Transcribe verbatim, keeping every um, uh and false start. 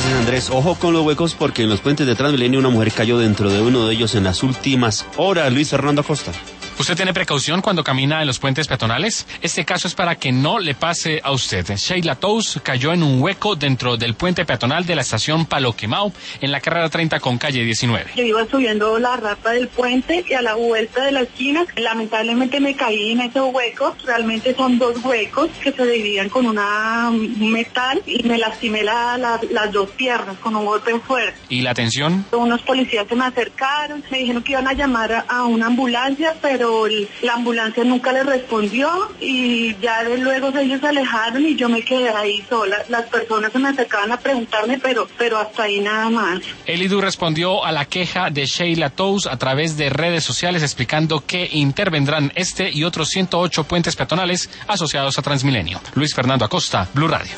Gracias, Andrés. Ojo con los huecos porque en los puentes de Transmilenio una mujer cayó dentro de uno de ellos en las últimas horas. Luis Fernando Acosta. ¿Usted tiene precaución cuando camina en los puentes peatonales? Este caso es para que no le pase a usted. Sheila Tous cayó en un hueco dentro del puente peatonal de la estación Palo Quemao, en la carrera treinta con calle diecinueve. Yo iba subiendo la rampa del puente y a la vuelta de la esquina, lamentablemente me caí en ese hueco. Realmente son dos huecos que se dividían con una metal y me lastimé la, la, las dos piernas con un golpe fuerte. ¿Y la atención? Unos policías se me acercaron, me dijeron que iban a llamar a, a una ambulancia, pero pero la ambulancia nunca le respondió y ya de luego ellos se alejaron y yo me quedé ahí sola. Las personas se me acercaban a preguntarme, pero pero hasta ahí nada más. El I D U respondió a la queja de Sheila Tous a través de redes sociales explicando que intervendrán este y otros ciento ocho puentes peatonales asociados a Transmilenio. Luis Fernando Acosta, Blue Radio.